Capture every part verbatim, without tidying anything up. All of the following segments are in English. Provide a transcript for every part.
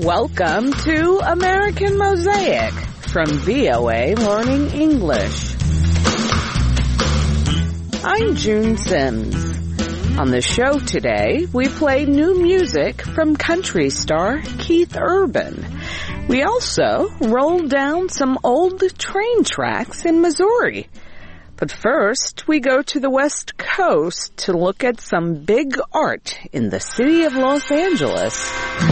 Welcome to American Mosaic from V O A Learning English. I'm June Sims. On the show today, we play new music from country star Keith Urban. We also roll down some old train tracks in Missouri. But first, we go to the West Coast to look at some big art in the city of Los Angeles.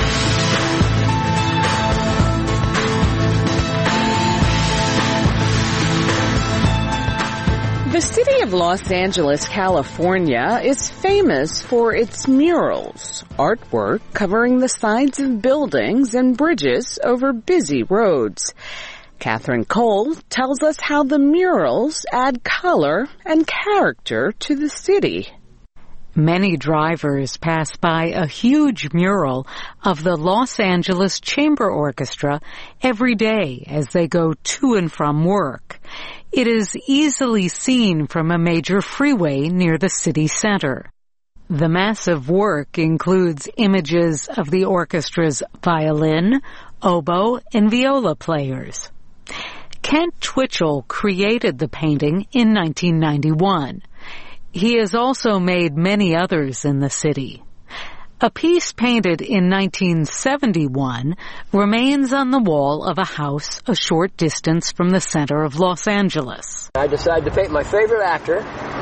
The city of Los Angeles, California, is famous for its murals, artwork covering the sides of buildings and bridges over busy roads. Catherine Cole tells us how the murals add color and character to the city. Many drivers pass by a huge mural of the Los Angeles Chamber Orchestra every day as they go to and from work. It is easily seen from a major freeway near the city center. The massive work includes images of the orchestra's violin, oboe, and viola players. Kent Twitchell created the painting in nineteen ninety-one. He has also made many others in the city. A piece painted in nineteen seventy-one remains on the wall of a house a short distance from the center of Los Angeles. I decided to paint my favorite actor,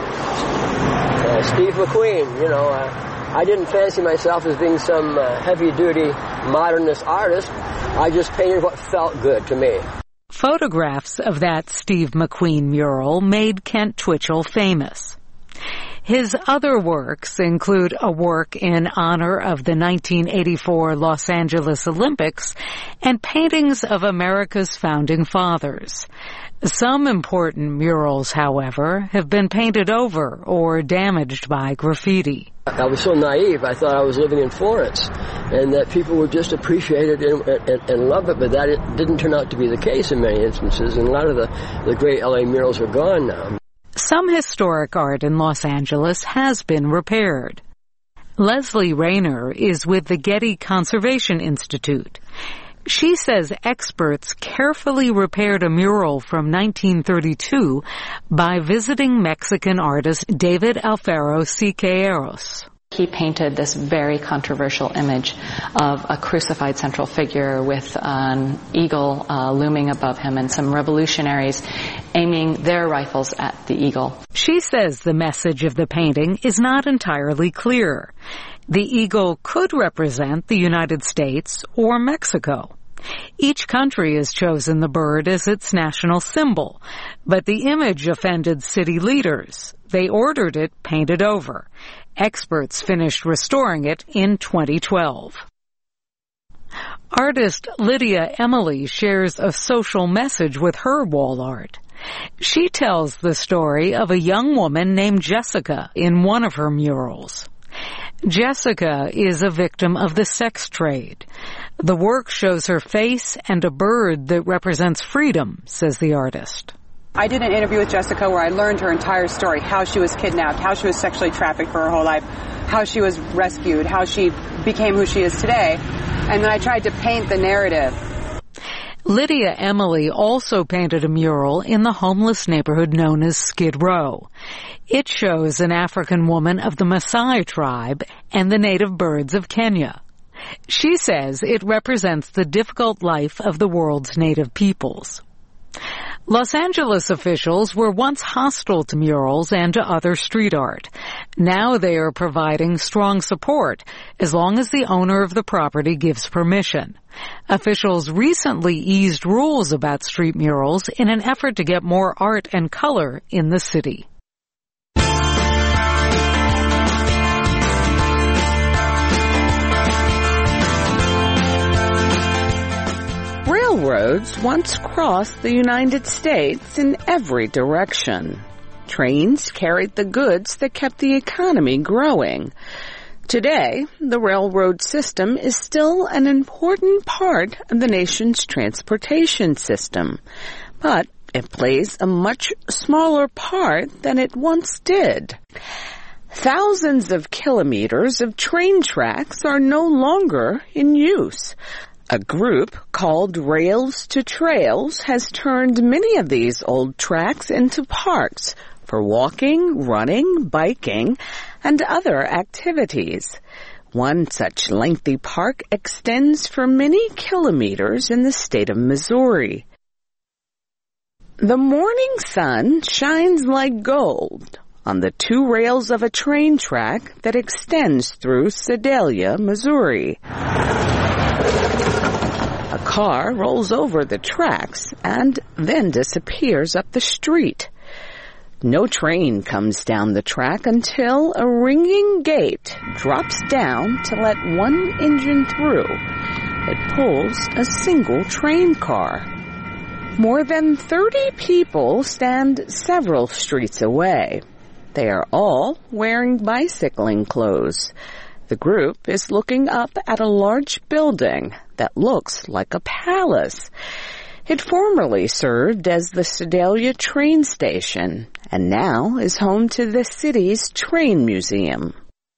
uh, Steve McQueen. You know, uh, I didn't fancy myself as being some uh, heavy-duty modernist artist. I just painted what felt good to me. Photographs of that Steve McQueen mural made Kent Twitchell famous. His other works include a work in honor of the nineteen eighty-four Los Angeles Olympics and paintings of America's founding fathers. Some important murals, however, have been painted over or damaged by graffiti. I was so naive, I thought I was living in Florence and that people would just appreciate it and, and, and love it, but that it didn't turn out to be the case in many instances, and a lot of the, the great L A murals are gone now. Some historic art in Los Angeles has been repaired. Leslie Rayner is with the Getty Conservation Institute. She says experts carefully repaired a mural from nineteen thirty-two by visiting Mexican artist David Alfaro Siqueiros. He painted this very controversial image of a crucified central figure with an eagle uh, looming above him and some revolutionaries aiming their rifles at the eagle. She says the message of the painting is not entirely clear. The eagle could represent the United States or Mexico. Each country has chosen the bird as its national symbol, but the image offended city leaders. They ordered it painted over. Experts finished restoring it in twenty twelve. Artist Lydia Emily shares a social message with her wall art. She tells the story of a young woman named Jessica in one of her murals. Jessica is a victim of the sex trade. The work shows her face and a bird that represents freedom, says the artist. I did an interview with Jessica where I learned her entire story, how she was kidnapped, how she was sexually trafficked for her whole life, how she was rescued, how she became who she is today, and then I tried to paint the narrative. Lydia Emily also painted a mural in the homeless neighborhood known as Skid Row. It shows an African woman of the Maasai tribe and the native birds of Kenya. She says it represents the difficult life of the world's native peoples. Los Angeles officials were once hostile to murals and to other street art. Now they are providing strong support as long as the owner of the property gives permission. Officials recently eased rules about street murals in an effort to get more art and color in the city. Railroads once crossed the United States in every direction. Trains carried the goods that kept the economy growing. Today, the railroad system is still an important part of the nation's transportation system, but it plays a much smaller part than it once did. Thousands of kilometers of train tracks are no longer in use. A group called Rails to Trails has turned many of these old tracks into parks for walking, running, biking, and other activities. One such lengthy park extends for many kilometers in the state of Missouri. The morning sun shines like gold on the two rails of a train track that extends through Sedalia, Missouri. A car rolls over the tracks and then disappears up the street. No train comes down the track until a ringing gate drops down to let one engine through. It pulls a single train car. More than thirty people stand several streets away. They are all wearing bicycling clothes. The group is looking up at a large building that looks like a palace. It formerly served as the Sedalia train station and now is home to the city's train museum.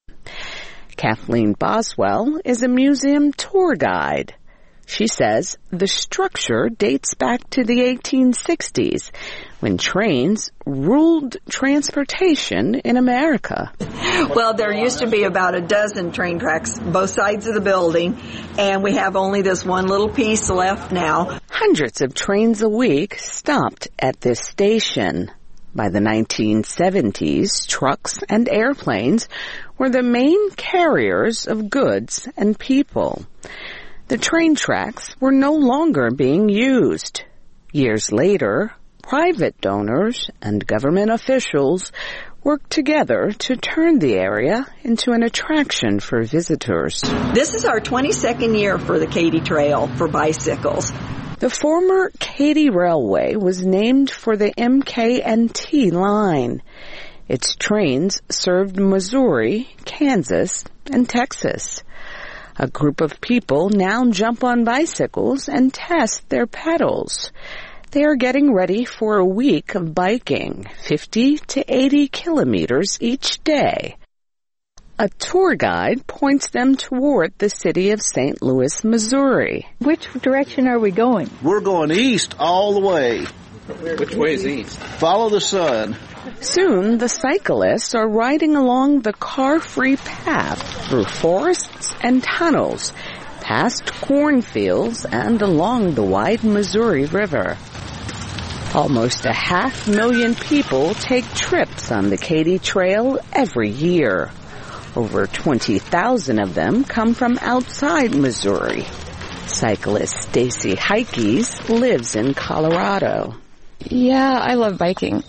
Kathleen Boswell is a museum tour guide. She says the structure dates back to the eighteen sixties when trains ruled transportation in America. Well, there used to be about a dozen train tracks both sides of the building, and we have only this one little piece left now. Hundreds of trains a week stopped at this station. By the nineteen seventies, trucks and airplanes were the main carriers of goods and people. The train tracks were no longer being used. Years later, private donors and government officials worked together to turn the area into an attraction for visitors. This is our twenty-second year for the Katy Trail for bicycles. The former Katy Railway was named for the M K and T line. Its trains served Missouri, Kansas, and Texas. A group of people now jump on bicycles and test their pedals. They are getting ready for a week of biking, fifty to eighty kilometers each day. A tour guide points them toward the city of Saint Louis, Missouri. Which direction are we going? We're going east all the way. Which way is east? Follow the sun. Soon, the cyclists are riding along the car-free path through forests and tunnels, past cornfields and along the wide Missouri River. Almost a half million people take trips on the Katy Trail every year. Over twenty thousand of them come from outside Missouri. Cyclist Stacy Heikes lives in Colorado. Yeah, I love biking.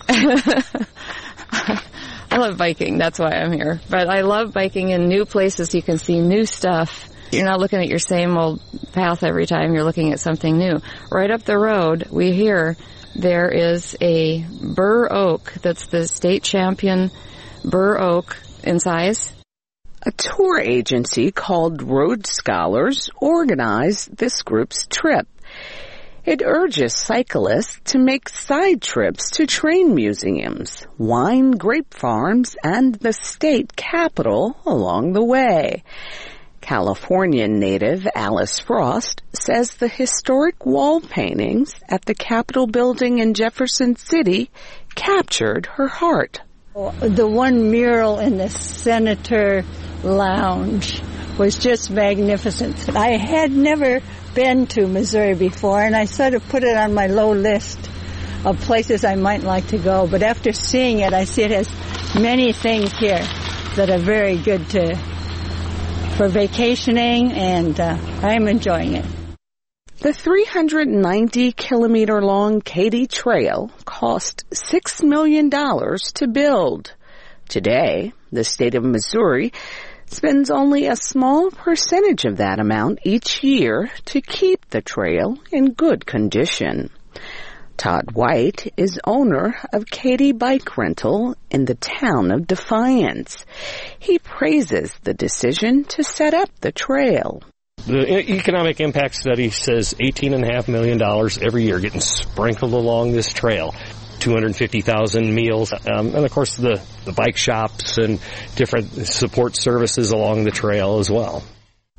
I love biking. That's why I'm here. But I love biking in new places. You can see new stuff. You're not looking at your same old path every time. You're looking at something new. Right up the road, we hear there is a bur oak that's the state champion bur oak in size. A tour agency called Road Scholars organized this group's trip. It urges cyclists to make side trips to train museums, wine grape farms, and the state capitol along the way. California native Alice Frost says the historic wall paintings at the Capitol building in Jefferson City captured her heart. The one mural in the Senator Lounge was just magnificent. I had never been to Missouri before, and I sort of put it on my low list of places I might like to go. But after seeing it, I see it has many things here that are very good to for vacationing, and uh, I'm enjoying it. The three hundred ninety kilometer long Katy Trail cost six million dollars to build. Today, the state of Missouri spends only a small percentage of that amount each year to keep the trail in good condition. Todd White is owner of Katy Bike Rental in the town of Defiance. He praises the decision to set up the trail. The economic impact study says eighteen point five million dollars every year getting sprinkled along this trail. two hundred fifty thousand meals, um, and of course the, the bike shops and different support services along the trail as well.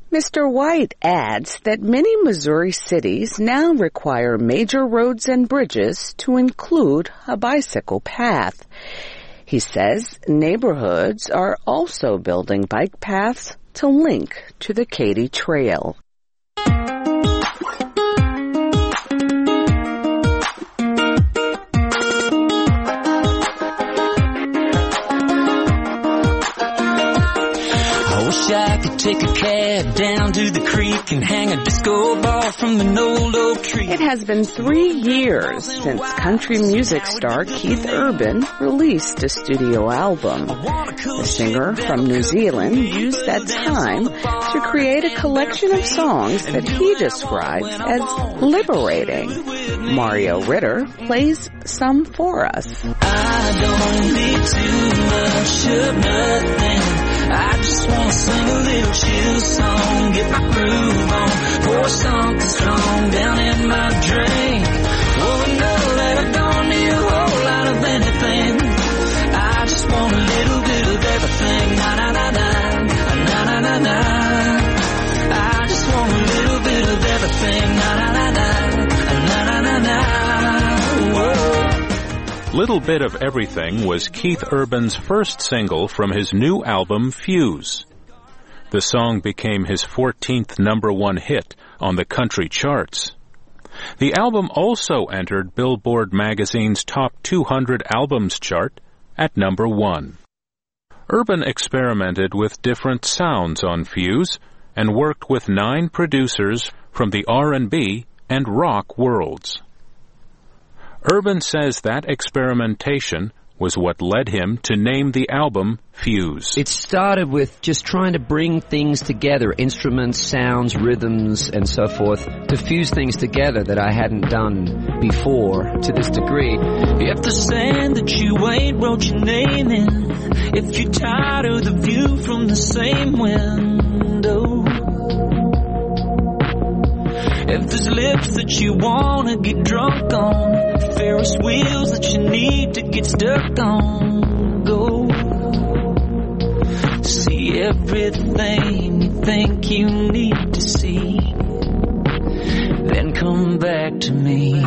Mister White adds that many Missouri cities now require major roads and bridges to include a bicycle path. He says neighborhoods are also building bike paths to link to the Katy Trail. I could take a cab down to the creek and hang a disco ball from an old oak tree. It has been three years since country music star Keith Urban released a studio album. The singer from New Zealand used that time to create a collection of songs that he describes as liberating. Mario Ritter plays some for us. I don't need too much of nothing. I just wanna sing a little chill song, get my groove on, pour something strong down in my drink. Oh, I know that I don't need a whole lot of anything. I just want a little bit of everything. Na na na na, na na na na. I just want a little bit of everything. Na na na na, na na na na. Whoa. Little Bit of Everything was Keith Urban's first single from his new album, Fuse. The song became his fourteenth number one hit on the country charts. The album also entered Billboard magazine's top two hundred albums chart at number one. Urban experimented with different sounds on Fuse and worked with nine producers from the R and B and rock worlds. Urban says that experimentation was what led him to name the album Fuse. It started with just trying to bring things together, instruments, sounds, rhythms, and so forth, to fuse things together that I hadn't done before to this degree. If the sand that you ain't wrote your name in, if you're tired of the view from the same window, if there's lips that you wanna get drunk on, Ferris wheels that you need to get stuck on, go see everything you think you need to see, then come back to me.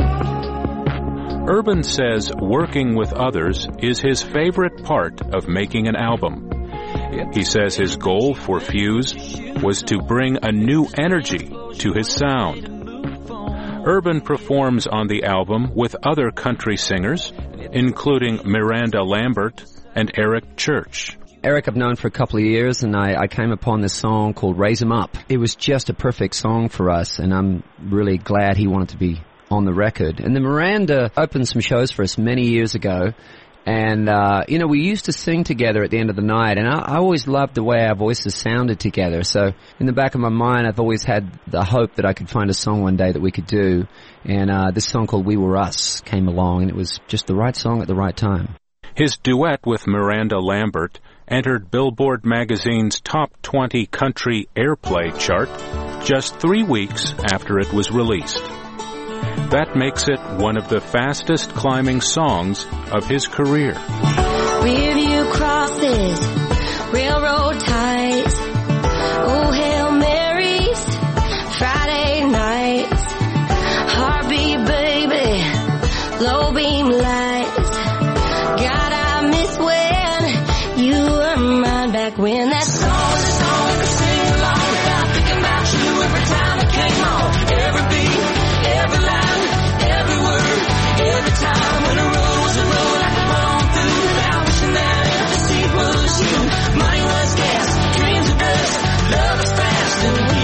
Urban says working with others is his favorite part of making an album. He says his goal for Fuse was to bring a new energy to his sound. Urban performs on the album with other country singers, including Miranda Lambert and Eric Church. Eric I've known for a couple of years, and I, I came upon this song called Raise 'Em Up. It was just a perfect song for us, and I'm really glad he wanted to be on the record. And then Miranda opened some shows for us many years ago, and, uh, you know, we used to sing together at the end of the night, and I, I always loved the way our voices sounded together. So in the back of my mind, I've always had the hope that I could find a song one day that we could do. And uh, this song called We Were Us came along, and it was just the right song at the right time. His duet with Miranda Lambert entered Billboard magazine's top twenty country airplay chart just three weeks after it was released. That makes it one of the fastest climbing songs of his career. Review crosses, railroad ties, oh Hail Marys, Friday nights, heartbeat baby, low beam lights. God, I miss when you were mine back when that song was a song we could sing along without thinking about you every time it came on. Every beat, every line, every word, every time when the road was a road I could run through without wishing that every seat was you. Money was gas, dreams were dust, love was fast, and we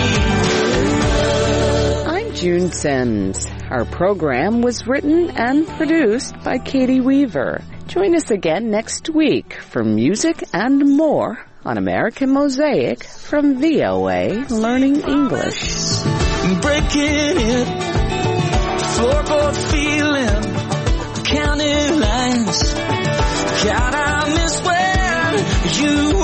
were. I'm June Sims. Our program was written and produced by Katie Weaver. Join us again next week for music and more on American Mosaic from V O A Learning English. Breaking it, floorboard feeling, counting lines. God, I miss when you